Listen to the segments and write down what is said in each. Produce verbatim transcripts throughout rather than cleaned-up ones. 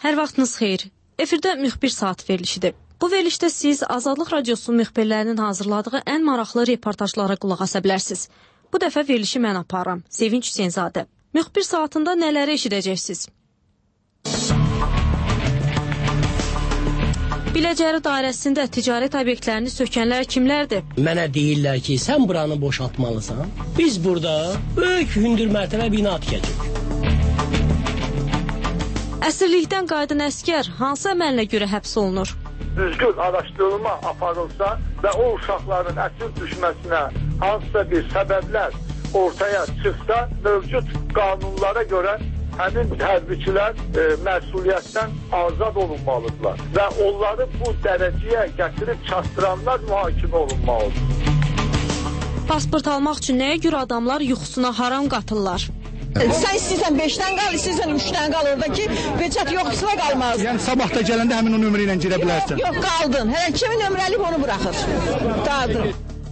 Hər vaxtınız xeyir. Efirdə müxbir saat verilişidir. Bu verilişdə siz Azadlıq Radiosu müxbirlərinin hazırladığı ən maraqlı reportajlara qulaq asa bilərsiniz. Bu dəfə verilişi mən aparıram. Sevinç Hüseynzadə. Müxbir saatında nələri eşidəcəksiniz? Biləcəri dairəsində ticarət obyektlərini sökənlər kimlərdir? Mənə deyirlər ki, sən buranı boşaltmalısan. Biz burada böyük hündür mərtəbə bina tikəcəyik. Əsirlikdən qayıdan əskər hansı əməllə görə həbs olunur? Düzgün araşdırılma aparılsa və o uşaqların əsir düşməsinə hansısa bir səbəblər ortaya çıxsa, mövcud qanunlara görə həmin hərbiçilər e, məsuliyyətdən azad olunmalıdırlar və onları bu dərəcəyə gətirib çatdıranlar mühakimə olunmalıdır. Pasport almaq üçün nəyə görə adamlar yuxusuna haram qatırlar? Sən istəyirsən beşdən qal, istəyirsən üçdən qal, oradakı peçat yoxsa qalmaz. Yəni sabah da gələndə həmin o nömrə ilə girə bilərsən. Yox, yox qaldın. Hər kimin nömrəli onu buraxır. Dağıdır.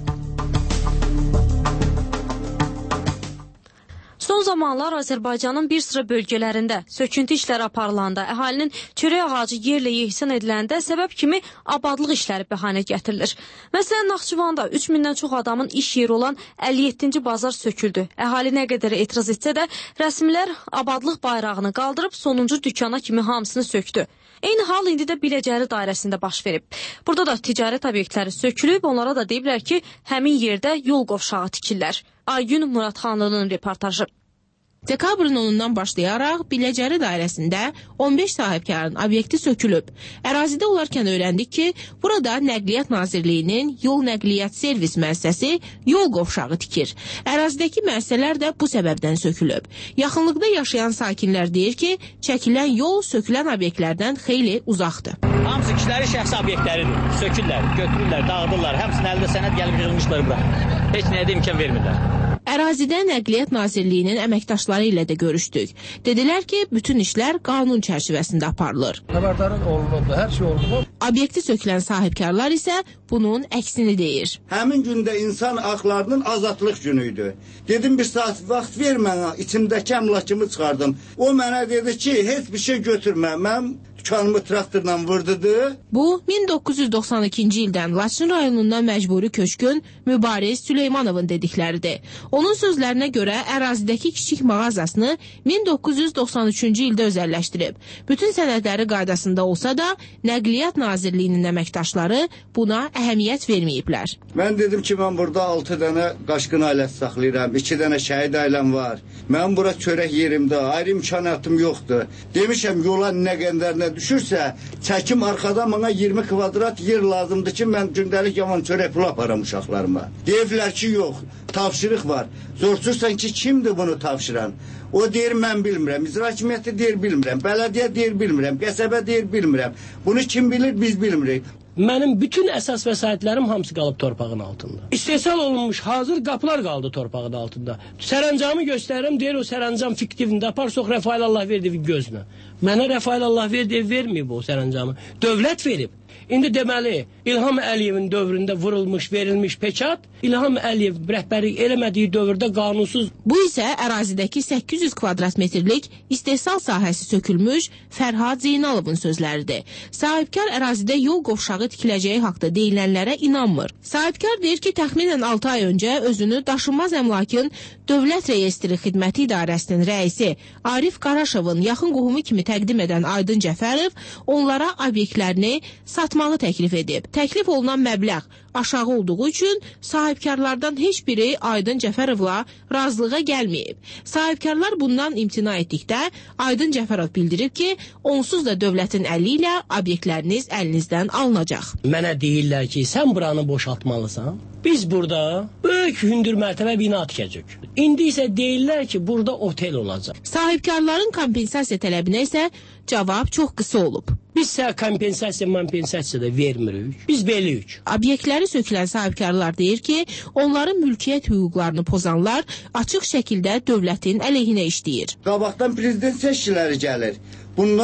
Son zamanlar Azərbaycanın bir sıra bölgələrində söküntü işləri aparılanda, əhalinin çörək ağacı yerlə yeksan ediləndə səbəb kimi abadlıq işləri bəhanə gətirilir. Məsələn, Naxçıvanda üç mindən çox adamın iş yeri olan əlli yeddinci bazar söküldü. Əhali nə qədər etiraz etsə də, rəsmilər abadlıq bayrağını qaldırıb sonuncu dükana kimi hamısını söktü. Eyni hal indi də Biləcəri dairəsində baş verib. Burada da ticarət obyektləri sökülüb, onlara da deyiblər ki, həmin yerdə yol qovşağı tikirlər. Aygün Muradxanlının reportajı. Dekabrın onundan başlayaraq Biləcəri dairəsində on beş sahibkarın obyekti sökülüb. Ərazidə olarkən öyrəndik ki, burada Nəqliyyat Nazirliyinin yol nəqliyyat servis müəssisəsi yol qovşağı tikir. Ərazidəki müəssisələr də bu səbəbdən sökülüb. Yaxınlıqda yaşayan sakinlər deyir ki, çəkilən yol sökülən obyektlərdən xeyli uzaqdır. Hamısı kişilərin şəxsi obyektləridir. Sökürlər, götürürlər, dağıdırlar. Həmsinin əlində sənəd gəlib yığılmışlar bura. Heç nəyə də imkan vermirlər. Ərazidə Nəqliyyat Nazirliyinin əməkdaşları ilə də görüşdük. Dedilər ki, bütün işlər qanun çərçivəsində aparılır. Xəbərdarın olunub, hər şey olunub. Obyekti sökülən sahibkarlar isə bunun əksini deyir. Həmin gündə insan haqlarının azadlıq günüydü. Dedim bir saat vaxt ver mənə, içimdəki əmlakımı çıxardım. O mənə dedi ki, heç bir şey götürmə, mən dükkanımı traktorla vurdudu. Bu, min doqquz yüz doxsan ikinci ildən Laçın rayonundan məcburi köçkün Mübariz Süleymanovun dedikləridir. Onun sözlərinə görə ərazidəki kiçik mağazasını min doqquz yüz doxsan üçüncü ildə özəlləşdirib. Bütün sənədləri qaydasında olsa da, Nəqliyyat Nazirliyinin əməkdaşları buna əhəmiyyət verməyiblər. Mən dedim ki, mən burada altı dənə qaşqın ailəsi saxlayıram, iki dənə şəhid ailəm var. Mən bura çörək yerimdə, ayrı imkanatım yoxdur. Demişəm, yola nə qəndərinə düşürsə, çəkim arxada mənə iyirmi kvadrat yer lazımdır ki, mən gündəlik yaman çörək pulu aparam uşaqlarıma. Deyirlər ki, yox, tavşırıq var. Soruşursan ki, kimdir bunu tavşıran? O deyir, mən bilmirəm. İcra hakimiyyəti deyir, bilmirəm. Bələdiyyə deyir, bilmirəm. Qəsəbə deyir, bilmirəm. Bunu kim bilir, biz bilmirik. Mənim bütün əsas vəsaitlərim hamısı qalıb torpağın altında. İstehsal olunmuş hazır qapılar qaldı torpağın altında. Sərəncamı göstərirəm, deyir o sərəncam fiktivində apar, sox Rəfail Allah verdi gözünə. Mənə Rəfail Allah verdi, verməyib o sərəncamı. Dövlət verib. İndi deməli, İlham Əliyevin dövründə vurulmuş, verilmiş peçat, İlham Əliyev rəhbərlik eləmədiyi dövrdə qanunsuz. Bu isə ərazidəki səkkiz yüz kvadrat metrlik istehsal sahəsi sökülmüş Fərhad Zeynalovun sözləridir. Sahibkar ərazidə yol qovşağı tikiləcəyi haqda deyilənlərə inanmır. Sahibkar deyir ki, təxminən altı ay öncə özünü daşınmaz əmlakın Dövlət Reyestri Xidməti İdarəsinin rəisi Arif Qaraşovun yaxın qohumu kimi təqdim edən Aydın Cəfərov onlara obyektlərini satmağı təklif edib. Təklif olunan məbləğ aşağı olduğu üçün sahibkarlardan heç biri Aydın Cəfərovla razılığa gəlməyib. Sahibkarlar bundan imtina etdikdə Aydın Cəfərov bildirib ki, onsuz da dövlətin əli ilə obyektləriniz əlinizdən alınacaq. Mənə deyirlər ki, sən buranı boşaltmalısan. Biz burada böyük hündür mərtəbə bina tikəcək. İndi isə deyirlər ki, burada otel olacaq. Sahibkarların kompensasiya tələbinə isə cavab çox qısa olub. Biz sə kompensasiya, kompensasiya da vermirik. Biz beliyik. Obyektləri sökülən sahibkarlar deyir ki, onların mülkiyyət hüquqlarını pozanlar açıq şəkildə dövlətin əleyhinə işləyir. Qabaqdan prezident seçkiləri gəlir. Bunlar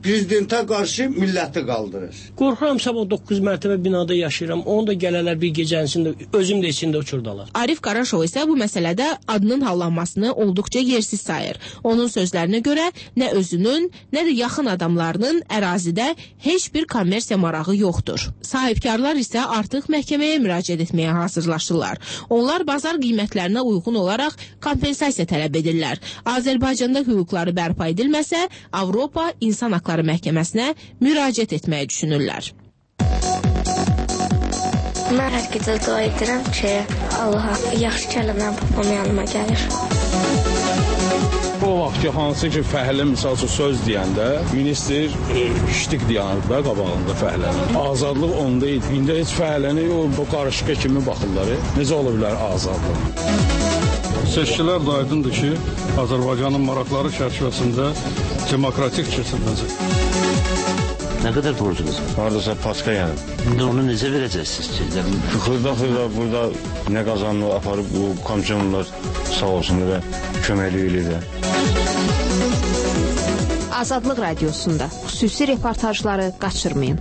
prezidentə qarşı milləti qaldırır. Qorxuram sabah doqquz mərtəbə binada yaşayıram. Onu da gələrlər bir gecənin içində, özüm də içində uçurdalar. Arif Qaraşov isə bu məsələdə adının hallanmasını olduqca yersiz sayır. Onun sözlərinə görə nə özünün, nə də yaxın adamlarının ərazidə heç bir kommersiya marağı yoxdur. Sahibkarlar isə artıq məhkəməyə müraciət etməyə hazırlaşırlar. Onlar bazar qiymətlərinə uyğun olaraq kompensasiya tələb edirlər. Azərbaycanda hüquqları bərpa edilməsə, Avropa İnsan Haqları Məhkəməsinə müraciət etməyi düşünürlər. Mən hər gecə dua edirəm ki, Allaha yaxşı kəlmə babam yanıma gəlir. O vaxt ki, hansı ki, fəhlə misal üçün söz deyəndə, ministr iştik deyənir də qabağında fəhlənin. Azadlıq onda idi. İndi heç fəhləni o, bu qarışıqa kimi baxırlar. Necə ola bilər azadlıq? Seçkilər də aydındır ki, Azərbaycanın maraqları çərçivəsində demokratik keçiriləcək. Nə qədər borcunuz var? Haradasa paska yəni. İndi onu necə verəcəksiniz ki? Xırda-xırda burada nə qazanını aparıb bu komşonlar sağ olsun və köməkliyi ilə. Azadlıq Radiosunda xüsusi reportajları qaçırmayın.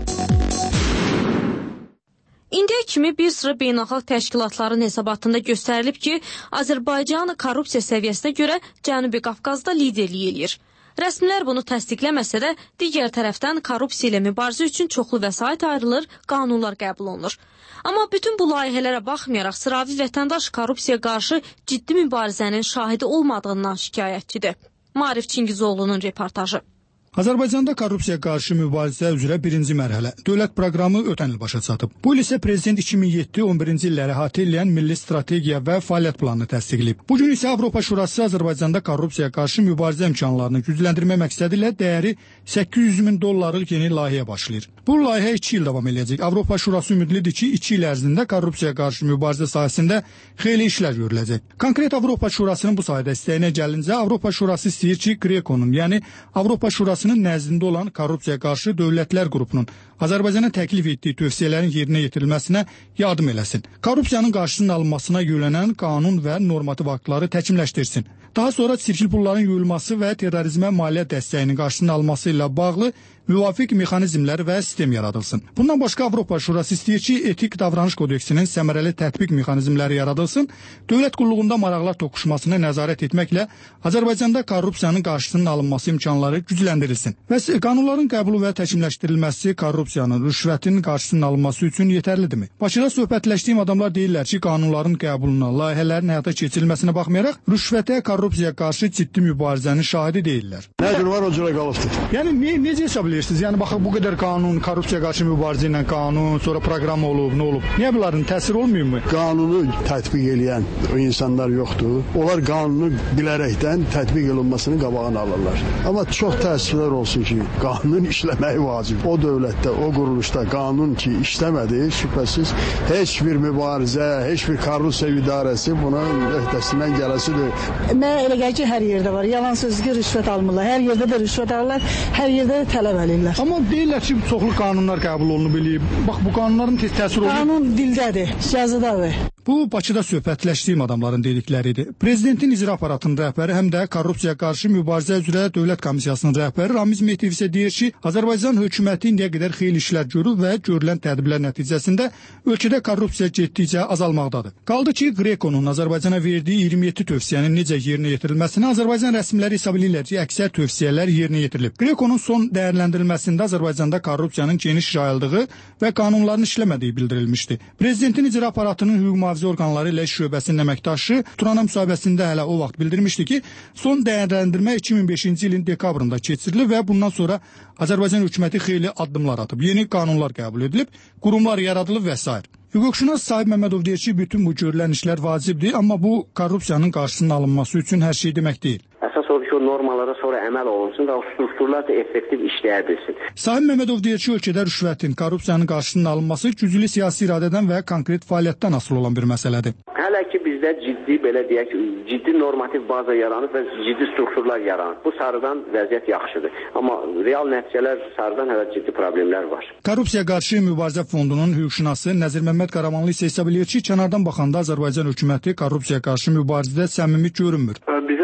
İndiyə kimi bir sıra beynəlxalq təşkilatların hesabatında göstərilib ki, Azərbaycan korrupsiya səviyyəsinə görə Cənubi Qafqazda liderlik eləyir. Rəsmilər bunu təsdiqləməsə də, digər tərəfdən korrupsiya ilə mübarizə üçün çoxlu vəsait ayrılır, qanunlar qəbul olunur. Amma bütün bu layihələrə baxmayaraq sıravi vətəndaş korrupsiyaya qarşı ciddi mübarizənin şahidi olmadığından şikayətçidir. Maarif Çingizoğlu'nun reportajı. Azərbaycanda korrupsiya qarşı mübarizə üzrə birinci mərhələ dövlət proqramı ötən il başa çatıb. Bu il isə prezident iki min yeddi on birinci illəri əhatə edən milli strategiya və fəaliyyət planını təsdiqləyib. Bu gün isə Avropa Şurası Azərbaycanda korrupsiya qarşı mübarizə imkanlarını gücləndirmək məqsədi ilə dəyəri səkkiz yüz min dollarlıq yeni layihəyə başlayır. Bu layihə iki il davam edəcək. Avropa Şurası ümidlidir ki, iki il ərzində korrupsiya qarşı mübarizə sahəsində xeyli işlər görüləcək. Konkret Avropa Şurasının bu sahədə istəyinə gəlincə, Avropa Şurası istəyir ki, Greco'nun, yəni Avropa Şurası nəzdində olan korrupsiya qarşı dövlətlər qrupunun Azərbaycana təklif etdiyi tövsiyələrin yerinə yetirilməsinə yardım eləsin. Korrupsiyanın qarşısının alınmasına yönələn qanun və normativ aktları təkmilləşdirsin. Daha sonra sirkli pulların yuyulması və terrorizmə maliyyə dəstəyinin qarşısının alınması ilə bağlı müvafiq mexanizmlər və sistem yaradılsın. Bundan başqa Avropa Şurası istəyir ki, etik davranış kodeksinin səmərəli tətbiq mexanizmləri yaradılsın, dövlət qulluğunda maraqlar toqquşmasını nəzarət etməklə Azərbaycanda korrupsiyanın qarşısının alınması imkanları gücləndirilsin. Və qanunların qəbulu və təkmilləşdirilməsi korrupsiyanın, rüşvətin qarşısının alınması üçün yetərlidirmi? Bakıda söhbətləşdiyim adamlar deyirlər ki, qanunların qəbuluna, layihələrin həyata keçirilməsinə baxmayaraq, rüşvətə, korrupsiya qarşı ciddi mübarizənin şahidi deyirlər. Nə gün var o cürə qalıbdır. Yəni ne, necə hesab edirsiniz? Yəni baxın bu qədər qanun, korrupsiya qarşı mübarizə ilə qanun, sonra proqram olub, nə olub? Niyə bunların təsiri olmuyor mu? Qanunu tətbiq edən o insanlar yoxdur. Onlar qanunu bilərəkdən tətbiq olunmasını qabağını alırlar. Amma çox təəssüflər olsun ki, qanun işləməyi vacib. O dövlətdə, o quruluşda qanun ki işləmədi, şübhəsiz heç bir mübarizə, heç bir korrupsiya idarəsi buna öhdəsindən gələsidir. Mənə elə gəlir ki, hər yerdə var. Yalan sözgü rüşvət almırlar. Hər yerdə də rüşvət alırlar, hər yerdə də tələb eləyirlər. Amma deyirlər ki, çoxlu qanunlar qəbul olunub eləyib. Bax, bu qanunların tez təsir olur. Qanun dildədir, yazıdadır. Bu, Bakıda söhbətləşdiyim adamların dedikləridir. Prezidentin icra aparatının rəhbəri, həm də korrupsiya qarşı mübarizə üzrə Dövlət Komissiyasının rəhbəri Ramiz Mehdiyev isə deyir ki, Azərbaycan hökuməti indiyə qədər xeyli işlər görüb və görülən tədbirlər nəticəsində ölkədə korrupsiya getdikcə azalmaqdadır. Qaldı ki, Greco'nun Azərbaycana verdiyi iyirmi yeddi tövsiyənin necə yerinə yetirilməsini Azərbaycan rəsmiləri hesab edirlər ki, əksər tövsiyələr yerinə yetirilib. Greco'nun son dəyərləndirilməsində Azərbaycanda korrupsiyanın geniş yayıldığı və qanunların işləmədiyi bildirilmişdi. Prezidentin icra aparatının hüquq mühafizə orqanları ilə iş şöbəsinin əməkdaşı Turana müsahibəsində hələ o vaxt bildirmişdi ki, son dəyərləndirmə iki min beşinci ilin dekabrında keçirilib və bundan sonra Azərbaycan hökuməti xeyli addımlar atıb, yeni qanunlar qəbul edilib, qurumlar yaradılıb və s. Hüquqşünas Sahib Məmmədov deyir ki, bütün bu görülən işlər vacibdir, amma bu korrupsiyanın qarşısının alınması üçün hər şey demək deyil. Əsas odur ki, o normalara sonra əməl olunsun və o strukturlar da effektiv işləyə bilsin. Sahib Məmmədov deyir ki, ölkədə rüşvətin, korrupsiyanın qarşısının alınması güclü siyasi iradədən və konkret fəaliyyətdən asılı olan bir məsələdir. Hələ ki bizdə ciddi, belə deyək, ciddi normativ baza yaranıb və ciddi strukturlar yaranıb. Bu sarıdan vəziyyət yaxşıdır. Amma real nəticələr sarıdan hələ ciddi problemlər var. Korrupsiya qarşı mübarizə fondunun hüquqşünası Nəzir Məmməd Qaramanlı isə hesab edir ki, kənardan baxanda Azərbaycan hökuməti korrupsiya qarşı mübarizədə səmimi görünmür. Bizə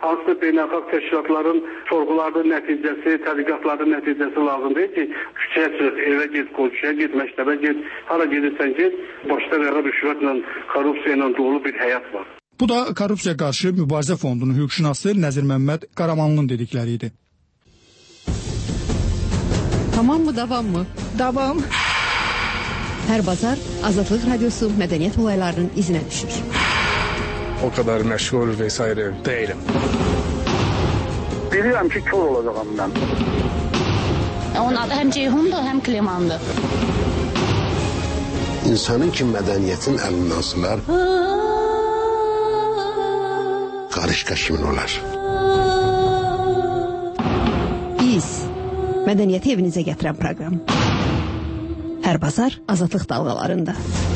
hansısa beynəlxalq təşkilatların sorğularının nəticəsi, tədqiqatların nəticəsi lazımdır ki, küçəyə çıx, evə get, qonşuya get, məktəbə get, hara gedirsən get, başda və rüşvətlə, korrupsiya ilə dolu bir həyat var. Bu da Korrupsiya qarşı mübarizə fondunun hüquqşünası Nəzir Məmməd Qaramanlının dedikləri idi. Tamam mı, davam mı? Davam. Hər bazar Azadlıq Radiosu mədəniyyət olaylarının izinə düşür. O kadar məşğul vesaire değilim. Bilirəm ki, kör olacağım mən. Onun adı həm Ceyhundur, həm Klimandır. İnsanın ki mədəniyyətin əlindən sılar, qarışqa kimin olar? Biz mədəniyyəti evinizə gətirən proqram. Hər bazar Azadlıq dalğalarında.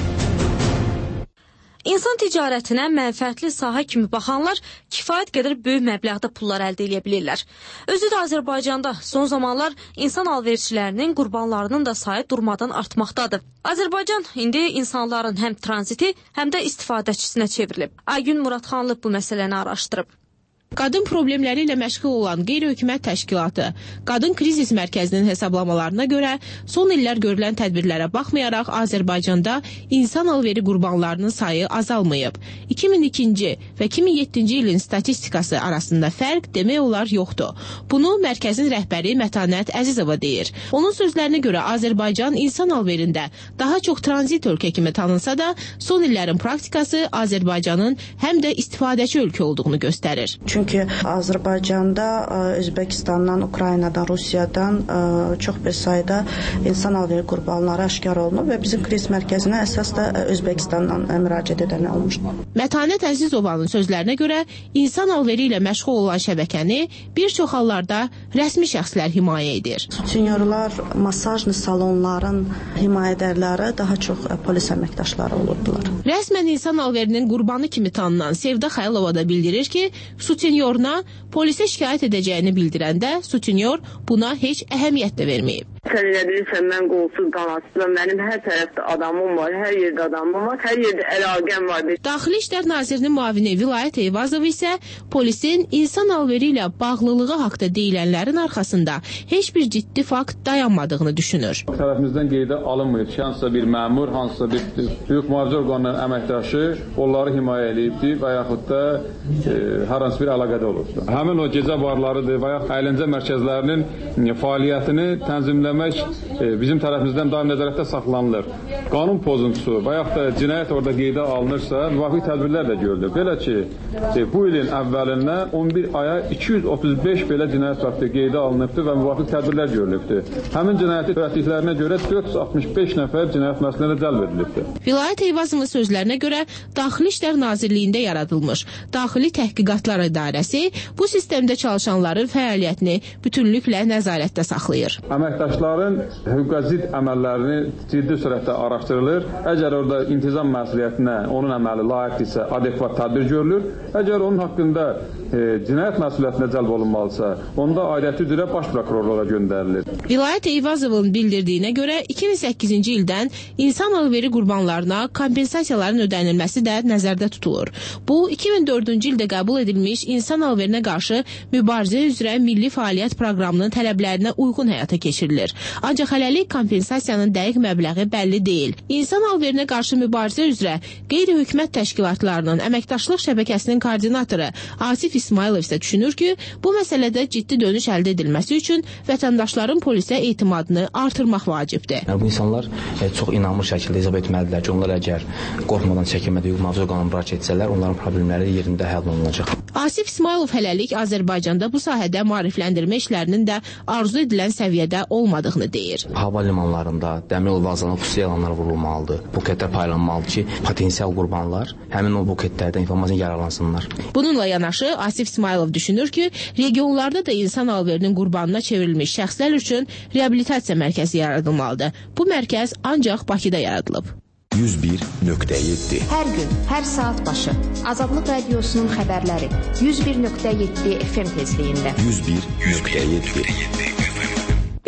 İnsan ticarətinə mənfəətli sahə kimi baxanlar kifayət qədər böyük məbləğdə pullar əldə edə bilirlər. Özü də Azərbaycanda son zamanlar insan alverçilərinin, qurbanlarının da sayı durmadan artmaqdadır. Azərbaycan indi insanların həm tranziti, həm də istifadəçisinə çevrilib. Aygün Muradxanlı bu məsələni araşdırıb. Qadın problemləri ilə məşğul olan qeyri-hökumət təşkilatı Qadın Krizis Mərkəzinin hesablamalarına görə son illər görülən tədbirlərə baxmayaraq Azərbaycanda insan alveri qurbanlarının sayı azalmayıb. iki min ikinci və iki min yeddinci ilin statistikası arasında fərq demək olar yoxdur. Bunu mərkəzin rəhbəri Mətanət Əzizova deyir. Onun sözlərinə görə Azərbaycan insan alverində daha çox tranzit ölkə kimi tanınsa da son illərin praktikası Azərbaycanın həm də istifadəçi ölkə olduğunu göstərir. Çünki Azərbaycanda Özbəkistandan, Ukraynadan, Rusiyadan çox bir sayda insan alveri qurbanları aşkar olunub və bizim kriz mərkəzinə əsas da Özbəkistandan müraciət edən olmuşdur. Mətanət Əzizovanın sözlərinə görə insan alveri ilə məşğul olan şəbəkəni bir çox hallarda rəsmi şəxslər himayə edir. Sutenyorlar, masajlı salonların himayədərləri daha çox polis əməkdaşları olurdular. Rəsmən insan alverinin qurbanı kimi tanınan Sevda Xayılova da bildirir ki, sutenyoruna polisə şikayət edəcəyini bildirəndə sutenyor buna heç əhəmiyyət də verməyib. Sən elə bilirsən, mən qolsuz qanatsızam, mənim hər tərəfdə adamım var, hər yerdə adamım var, hər yerdə əlaqəm var. Daxili İşlər Nazirinin müavini Vilayət Eyvazov isə polisin insan alveri ilə bağlılığı haqda deyilənlərin arxasında heç bir ciddi fakt dayanmadığını düşünür. Tərəfimizdən qeydə alınmayıb ki, hansısa bir məmur, hansısa bir hüquq mühafizə orqanlarının əməkdaşı onları himayə edibdir və yaxud da e, hər hansı bir əlaqədə olubdur. Həmin o gecə barlarıdır və yaxud əyləncə mərkəzlərinin fəaliyyətini tənzimləmək bizim tərəfimizdən daim nəzarətdə saxlanılır. Qanun pozuntusu və yaxud da cinayət orada qeydə alınırsa, müvafiq tədbirlər də görülür. Belə ki, bu ilin əvvəlindən on bir aya iki yüz otuz beş belə cinayət faktı qeydə alınıbdır və müvafiq tədbirlər görülübdür. Həmin cinayəti törətdiklərinə görə dörd yüz altmış beş nəfər cinayət məsuliyyətinə cəlb edilibdir. Vilayət Eyvazovun sözlərinə görə Daxili İşlər Nazirliyində yaradılmış Daxili Təhqiqatlar İdarəsi bu sistemdə çalışanların fəaliyyətini bütünlüklə nəzarətdə saxlayır. Əməkdaşların hüquqa zidd əməllərini ciddi sürətdə araşdırılır. Əgər orada intizam məsuliyyətinə onun əməli layiqdirsə, adekvat tədbir görülür. Əgər onun haqqında e, cinayət məsuliyyətinə cəlb olunmalısa, onda aidiyyəti üzrə baş prokurorluğa göndərilir. Vilayət Eyvazovun bildirdiyinə görə iki min səkkizinci ildən insan alveri qurbanlarına kompensasiyaların ödənilməsi də nəzərdə tutulur. Bu, iki min dördüncü ildə qəbul edilmiş insan alverinə qarşı mübarizə üzrə milli fəaliyyət proqramının tələblərinə uyğun həyata keçirilir. Ancaq hələlik kompensasiyanın dəqiq məbləği bəlli deyil. İnsan alverinə qarşı mübarizə üzrə qeyri-hökumət təşkilatlarının əməkdaşlıq şəbəkəsinin koordinatoru Asif İsmailov isə düşünür ki, bu məsələdə ciddi dönüş əldə edilməsi üçün vətəndaşların polisə etimadını artırmaq vacibdir. Bu insanlar e, çox inanmış şəkildə hesab etməlidirlər ki, onlar əgər qorxmadan çəkinmədə hüquq mühafizə orqanına müraciət etsələr, onların problemləri yerində həll olunacaq. Asif İsmailov hələlik Azərbaycanda bu sahədə maarifləndirmə işlərinin də arzu edilən səviyyədə olmadığını deyir. Hava limanlarında, dəmir yolu vağzallarında xüsusi elanlar vurulmalıdır. Buketlər paylanmalıdır ki, potensial qurbanlar həmin o buketlərdən informasiya yararlansınlar. Bununla yanaşı Asif İsmailov düşünür ki, regionlarda da insan alverinin qurbanına çevrilmiş şəxslər üçün reabilitasiya mərkəzi yaradılmalıdır. Bu mərkəz ancaq Bakıda yaradılıb. yüz bir nöqtə yeddi Hər gün, hər saat başı Azadlıq Radiosunun xəbərləri yüz bir nöqtə yeddi F M tezliyində. yüz bir nöqtə yeddi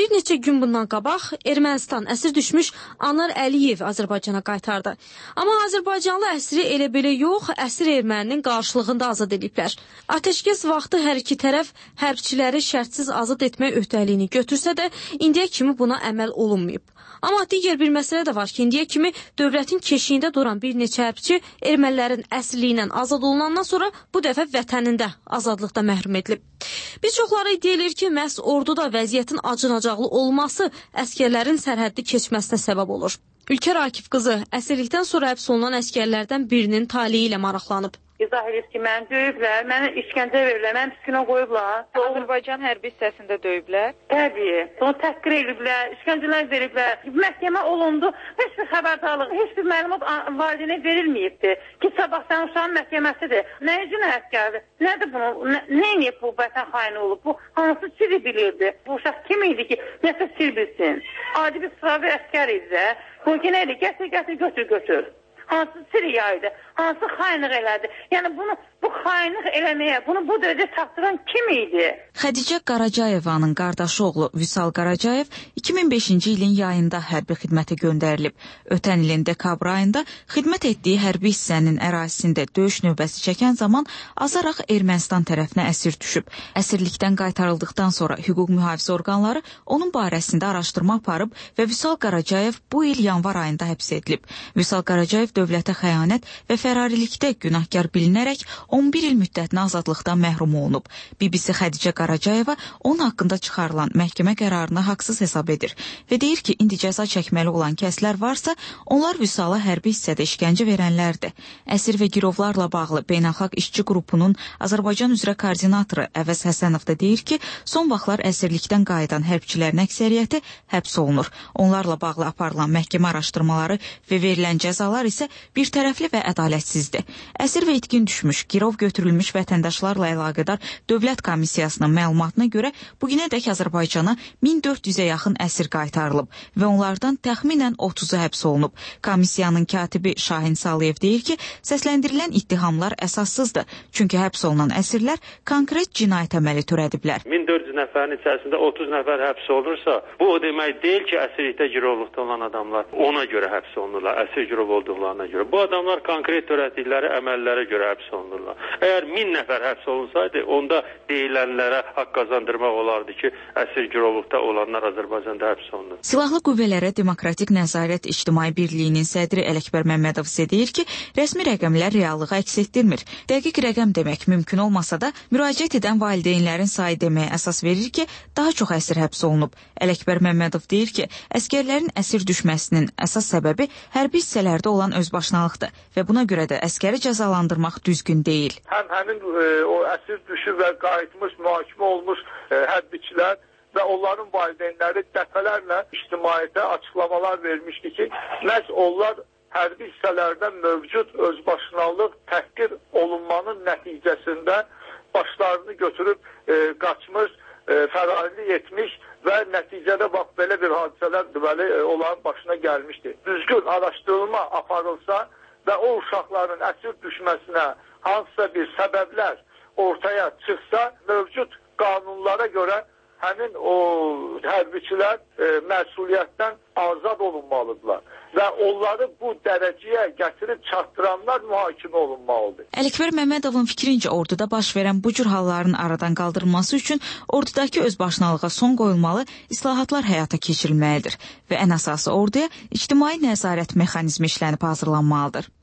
Bir neçə gün bundan qabaq Ermənistan əsir düşmüş Anar Əliyev Azərbaycana qaytardı. Amma Azərbaycanlı əsiri elə belə yox, əsir erməninin qarşılığında azad ediblər. Ateşkəs vaxtı hər iki tərəf hərbçiləri şərtsiz azad etmək öhdəliyini götürsə də, indiyə kimi buna əməl olunmayıb. Amma digər bir məsələ də var ki, indiyə kimi dövlətin keşiyində duran bir neçə hərbçi ermənilərin əsirliyindən azad olunandan sonra bu dəfə vətənində azadlıqda məhrum edilib. Bir çoxları iddia edir ki, məhz orduda vəziyyətin acınacaqlı olması əskərlərin sərhəddi keçməsinə səbəb olur. Ülkər Akif qızı əsirlikdən sonra həbs olunan əskərlərdən birinin taliyi ilə maraqlanıb. İzah edir ki, məni döyüblər, məni işgəncə verirlər, məni psikinə qoyublar. Azərbaycan hərbi hissəsində döyüblər? Təbii, onu təhqir ediblər, işgəncələr veriblər. Məhkəmə olundu, heç bir xəbərdarlıq, heç bir məlumat valideynə verilməyibdir ki, sabah sən uşağın məhkəməsidir. Nə üçün əskərdir? Nədir bunu? Nə, nə edib bu vətən xaini olub? Bu hansı sirri bilirdi? Bu uşaq kim idi ki, nəsə sir bilsin? Adi bir sıravi əskər idi. Bu ki, nə idi? Gətir, gətir, götür, götür. Hansı sirri yaydı? Hansı xainlik elədi? Yəni bunu bu xainlik eləməyə, bunu bu döyəcə çatdıran kim idi? Xədicə Qaracayevanın qardaşı oğlu Vüsal Qaracayev iki min beşinci ilin yayında hərbi xidmətə göndərilib. Ötən ilin dekabr ayında xidmət etdiyi hərbi hissənin ərazisində döyüş növbəsi çəkən zaman azaraq Ermənistan tərəfinə əsir düşüb. Əsirlikdən qaytarıldıqdan sonra hüquq mühafizə orqanları onun barəsində araşdırma aparıb və Vüsal Qaracayev bu il yanvar ayında həbs edilib. Vüsal Qaracayev dövlətə xəyanət və fərarilikdə günahkar bilinərək on bir il müddətinə azadlıqdan məhrum olunub. B B C Xədicə Qaracayeva onun haqqında çıxarılan məhkəmə qərarını haqsız hesab edir və deyir ki, indi cəza çəkməli olan kəslər varsa, onlar Vüsala hərbi hissədə işgəncə verənlərdir. Əsir və girovlarla bağlı Beynəlxalq İşçi Qrupunun Azərbaycan üzrə koordinatoru Əvəz Həsənov da deyir ki, son vaxtlar əsirlikdən qayıdan hərbçilərin əksəriyyəti həbs olunur. Onlarla bağlı aparılan məhkəmə araşdırmaları və verilən cəzalar isə bir tərəfli və ədalətsizdir. Əsir və itkin düşmüş, girov götürülmüş vətəndaşlarla əlaqədar Dövlət Komissiyasının məlumatına görə bugünədək Azərbaycana min dörd yüzə yaxın əsir qaytarılıb və onlardan təxminən otuzu həbs olunub. Komissiyanın katibi Şahin Saliyev deyir ki, səsləndirilən ittihamlar əsassızdır, çünki həbs olunan əsirlər konkret cinayət əməli törədiblər. min dörd yüz nəfərin içərisində otuz nəfər həbs olunursa, bu o demək deyil ki, əsirlikdə girovluqda olan adamlar ona görə həbs olunurlar, əsir girov olduqlarına görə. Bu adamlar konkret törətdikləri əməllərə görə həbs olunurlar. Əgər min nəfər həbs olunsaydı, onda deyilənlərə haqq qazandırmaq olardı ki, əsir girovluqda olanlar Azərbaycanda həbs olunur. Silahlı Qüvvələrə Demokratik Nəzarət İctimai Birliyinin sədri Ələkbər Məmmədov isə deyir ki, rəsmi rəqəmlər reallığı əks etdirmir. Dəqiq rəqəm demək mümkün olmasa da, müraciət edən valideynlərin sayı deməyə əsas verir ki, daha çox əsir həbs olunub. Ələkbər Məmmədov deyir ki, əskərlərin əsir düşməsinin əsas səbəbi hərbi hissələrdə olan özbaşınalıqdır və buna görə də əskəri cəzalandırmaq düzgün deyil. Həm həmin e, o əsir düşüb və qayıtmış, mühakimə olmuş e, hərbçilər və onların valideynləri dəfələrlə ictimaiyyətə açıqlamalar vermişdi ki, məhz onlar hərbi hissələrdə mövcud özbaşınalıq təhqir olunmanın nəticəsində başlarını götürüb e, qaçmış, e, fərarilik etmiş və nəticədə bax belə bir hadisələr deməli e, onların başına gəlmişdi. Düzgün araşdırılma aparılsa və o uşaqların əsir düşməsinə hansısa bir səbəblər ortaya çıxsa, mövcud qanunlara görə həmin o hərbiçilər e, məsuliyyətdən azad olunmalıdırlar və onları bu dərəcəyə gətirib çatdıranlar mühakimə olunmalıdır. Ələkbər Məmmədovun fikrincə orduda baş verən bu cür halların aradan qaldırılması üçün ordudakı özbaşınalığa son qoyulmalı, islahatlar həyata keçirilməlidir və ən əsası orduya ictimai nəzarət mexanizmi işlənib hazırlanmalıdır.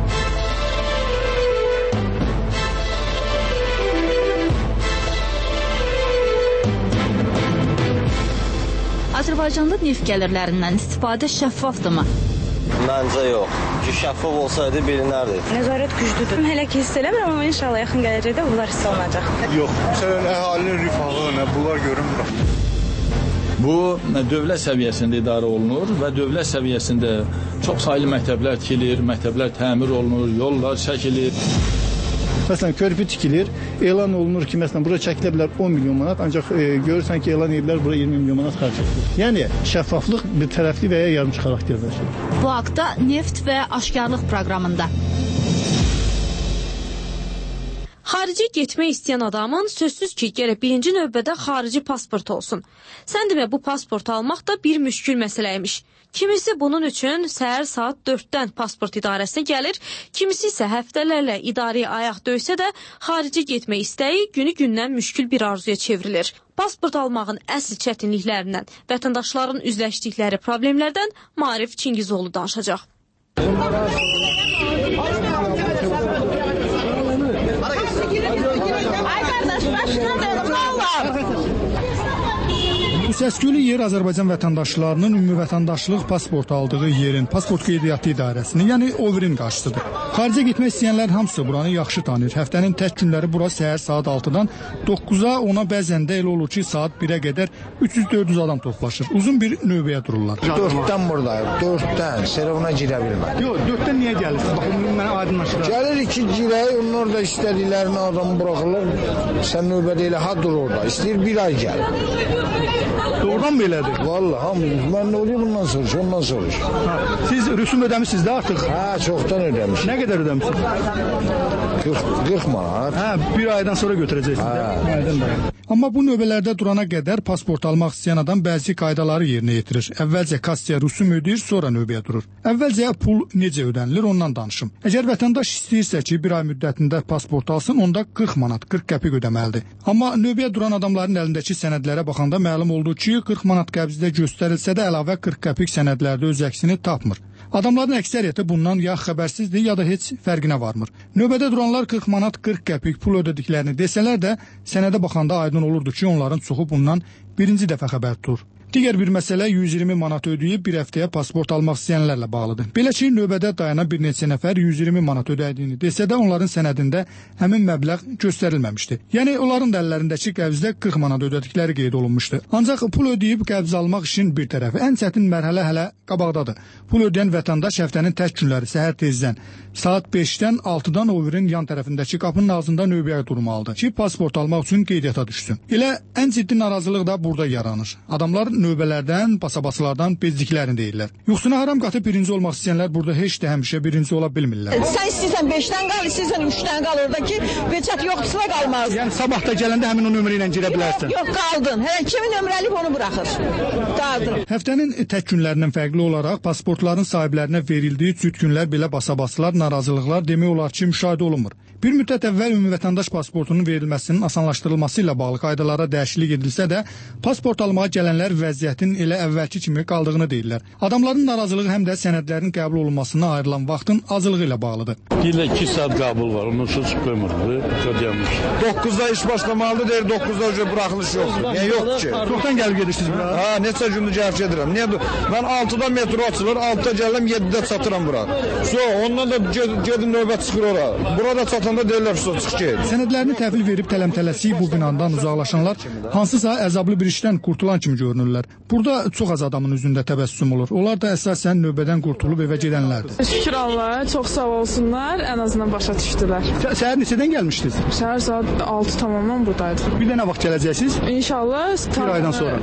Azərbaycanda neft gəlirlərindən istifadə şəffafdırmı? Məncə yox. Ki, şəffaf olsaydı bilinərdi. Nəzarət güclüdür. Hələ ki hiss eləmirəm, amma inşallah yaxın gələcəkdə bunlar hiss olunacaq. Yox, məsələn, əhalinin rifahı, nə bunlar görünmür. Bu, dövlət səviyyəsində idarə olunur və dövlət səviyyəsində çox saylı məktəblər tikilir, məktəblər təmir olunur, yollar çəkilir. Məsələn, körpü tikilir, elan olunur ki, məsələn, bura çəkilə bilər on milyon manat, ancaq e, görürsən ki, elan edirlər, bura iyirmi milyon manat xərc edilir. Yəni, şəffaflıq bir tərəfli və ya yarımçı xarakterdir. Bu haqda Neft və Aşkarlıq proqramında. Xarici getmək istəyən adamın sözsüz ki, gərək birinci növbədə xarici pasport olsun. Sən demə, bu pasport almaq da bir müşkül məsələymiş. Kimisi bunun üçün səhər saat dörddən pasport idarəsinə gəlir, kimisi isə həftələrlə idarəyə ayaq döysə də xarici getmək istəyi günü-gündən müşkül bir arzuya çevrilir. Pasport almağın əsl çətinliklərindən, vətəndaşların üzləşdikləri problemlərdən Maarif Çingizoğlu danışacaq. Bu səsküylü yer Azərbaycan vətəndaşlarının ümumi vətəndaşlıq pasport aldığı yerin pasport qeydiyyatı idarəsinin, yəni OVER-in qarşısıdır. Xaricə getmək istəyənlər hamısı buranı yaxşı tanıyır. Həftənin tək günləri bura səhər saat altıdan doqquza, ona bəzən də elə olur ki, saat birə qədər üç yüz dörd yüz adam toplaşır. Uzun bir növbəyə dururlar. dörddən buradayım, dörddən. Serevuna girə bilməm. Yox, dörddən niyə gəlirsiniz? Baxın, mənə aydınlaşdırır. Gəlir ki, girək, onlar da istədiklərini adamı buraxırlar. Sən növbədə elə ha dur orada. İstəyir bir ay gəl. Doğrudan mı elədir? Vallahi, hamı, mən nə oluyor bundan soruş, ondan soruş. Ha, siz rüsum ödəmişsiniz də artıq? Hə, çoxdan ödəmişim. Nə qədər ödəmişsiniz? qırx manat. Hə, bir aydan sonra götürəcəksiniz. Hə. Amma bu növbələrdə durana qədər pasport almaq istəyən adam bəzi qaydaları yerinə yetirir. Əvvəlcə kassaya rüsum ödəyir, sonra növbəyə durur. Əvvəlcə pul necə ödənilir, ondan danışım. Əgər vətəndaş istəyirsə ki, bir ay müddətində pasport alsın, onda qırx manat, qırx qəpik ödəməlidir. Amma növbəyə duran adamların əlindəki sənədlərə baxanda məlum oldu ki, qırx manat qəbzdə göstərilsə də əlavə qırx qəpik sənədlərdə öz əksini tapmır. Adamların əksəriyyəti bundan ya xəbərsizdir, ya da heç fərqinə varmır. Növbədə duranlar qırx manat, qırx qəpik pul ödədiklərini desələr də, sənədə baxanda aydın olurdu ki, onların çoxu bundan birinci dəfə xəbər tutur. Digər bir məsələ yüz iyirmi manat ödəyib bir həftəyə pasport almaq istəyənlərlə bağlıdır. Belə ki, növbədə dayanan bir neçə nəfər yüz iyirmi manat ödədiyini desə də onların sənədində həmin məbləğ göstərilməmişdi. Yəni onların da əllərindəki qəbzdə qırx manat ödədikləri qeyd olunmuşdu. Ancaq pul ödəyib qəbz almaq işin bir tərəfi. Ən çətin mərhələ hələ qabaqdadır. Pul ödəyən vətəndaş həftənin tək günləri səhər tezdən saat beşdən altıdan OVER-in yan tərəfindəki qapının ağzında növbəyə durmalıdır ki, pasport almaq üçün qeydiyyata düşsün. Elə ən ciddi narazılıq da burada yaranır. Adamlar növbələrdən, basabasılardan bezdiklərini deyirlər. Yoxsuna haram qatı birinci olmaq istəyənlər burada heç də həmişə birinci ola bilmirlər. Sən istəyirsən beşdən qal, istəyirsən üçdən qal oradakı veçət yoxdursa qalmaz. Yəni sabah da gələndə həmin o nömrə ilə girə bilərsən. Yox, qaldın. Hələ kimin nömrəlib onu buraxır. Qaldın. Həftənin tək günlərindən fərqli olaraq pasportların sahiblərinə verildiyi cüt günlər belə basabasılar, narazılıqlar demək olar ki, müşahidə olunmur. Bir müddət əvvəl ümumi vətəndaş pasportunun verilməsinin asanlaşdırılması ilə bağlı qaydalara dəyişiklik edilsə də, pasport almağa gələnlər vəziyyətin elə əvvəlki kimi qaldığını deyirlər. Adamların narazılığı həm də sənədlərin qəbul olunmasına ayrılan vaxtın azlığı ilə bağlıdır. Deyirlər iki saat qəbul var, ondan sonra çıx qoymurlar, ödəyəmiş. doqquzda iş başlamalıdır, deyir doqquzda öncə buraxılış yoxdur. Niyə yoxdur ki? Çoxdan gəlib gedirsiniz bura? Ha, neçə gündür gəlib gedirəm. Niyə? Mən altıda metro açılır, altıda gəlirəm, yeddidə çatıram bura. So, ondan da gedim növbət çıxır ora. Burada çatanda deyirlər, so, çıx get. Sənədlərini təhvil verib tələm-tələsik bu binandan uzaqlaşanlar hansısa əzablı bir işdən qurtulan kimi görünürlər. Burada çox az adamın üzündə təbəssüm olur. Onlar da əsasən növbədən qurtulub evə gedənlərdir. Şükür Allaha, çox sağ olsunlar, ən azından başa düşdülər. Səhər neçədən gəlmişdiniz? Səhər saat altı tamamdan buradaydım. Bir də nə vaxt gələcəksiniz? İnşallah. Bir aydan sonra.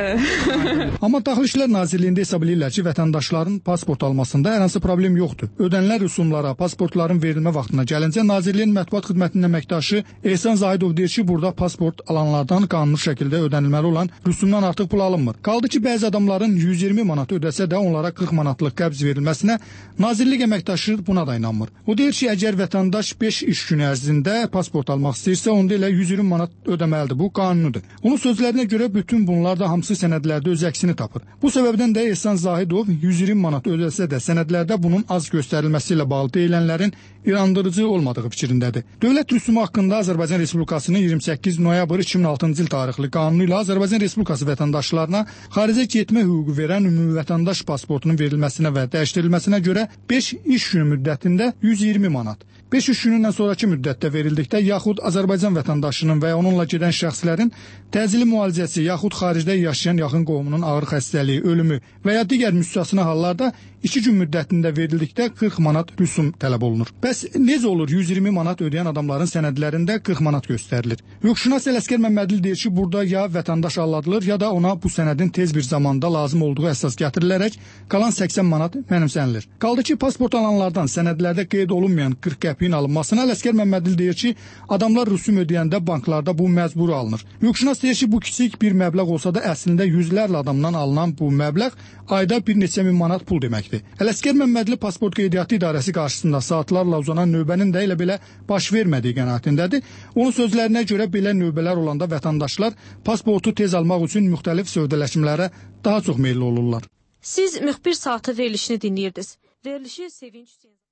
Bəli. Amma Daxili İşlər Nazirliyində hesab edirlər ki, vətəndaşların pasport almasında hər hansı problem yoxdur. Ödənilən rüsumlara, pasportların verilmə vaxtına gəlincə Nazirliyin mətbuat xidmətinin əməkdaşı Ehsan Zahidov deyir ki, burada pasport alanlardan qanuni şəkildə ödənilməli olan rüsumdan artıq pul alınmır. Qaldı ki, bəzi adamların yüz iyirmi manat ödəsə də onlara qırx manatlıq qəbz verilməsinə Nazirlik əməkdaşı buna da inanmır. O deyir ki, əgər vətəndaş beş iş günü ərzində pasport almaq istəyirsə, onda elə yüz iyirmi manat ödəməlidir. Bu qanunudur. Onun sözlərinə görə bütün bunlar da hamısı sənədlərdə öz əksini tapır. Bu səbəbdən də Ehsan Zahidov yüz iyirmi manat ödəsə də sənədlərdə bunun az göstərilməsi ilə bağlı deyilənlərin inandırıcı olmadığı fikrindədir. Dövlət rüsumu haqqında Azərbaycan Respublikasının iyirmi səkkiz noyabr iki min altıncı il tarixli qanunu ilə Azərbaycan Respublikası vətəndaşlarına xaricə getmə hüququ verən ümumi vətəndaş pasportunun verilməsinə və dəyişdirilməsinə görə beş iş günü müddətində yüz iyirmi manat, beş iş günündən sonraki müddətdə verildikdə yaxud Azərbaycan vətəndaşının və onunla gedən şəxslərin təcili müalicəsi yaxud xaricdə yaşayan yaxın qohumunun ağır xəstəliyi, ölümü və ya digər müstəsna hallarda iki gün müddətində verildikdə qırx manat rüsum tələb olunur. Bəs necə olur yüz iyirmi manat ödəyən adamların sənədlərində qırx manat göstərilir? Hüquqşünas Ələsgər Məmmədli deyir ki, burada ya vətəndaş alladılır, ya da ona bu sənədin tez bir zamanda lazım olduğu əsas gətirilərək qalan səksən manat mənimsənilir. Qaldı ki, pasport alanlardan sənədlərdə qeyd olunmayan qırx qəpiyin alınmasına Ələsgər Məmmədli deyir ki, adamlar rüsum ödəyəndə banklarda bu məcburi alınır. Hüquqşünas deyir ki, bu kiçik bir məbləğ olsa da əslində yüzlərlə adamdan alınan bu məbləğ ayda bir neçə min manat pul deməkdir. Ələsgər Məmmədli Pasport Qeydiyyatı İdarəsi qarşısında saatlarla uzanan növbənin də elə belə baş vermədiyi qənaətindədir. Onun sözlərinə görə belə növbələr olanda vətəndaşlar pasportu tez almaq üçün müxtəlif sövdələşmələrə daha çox meyilli olurlar. Siz müxbir saatı verilişini dinləyirdiniz. Verilişi Sevinç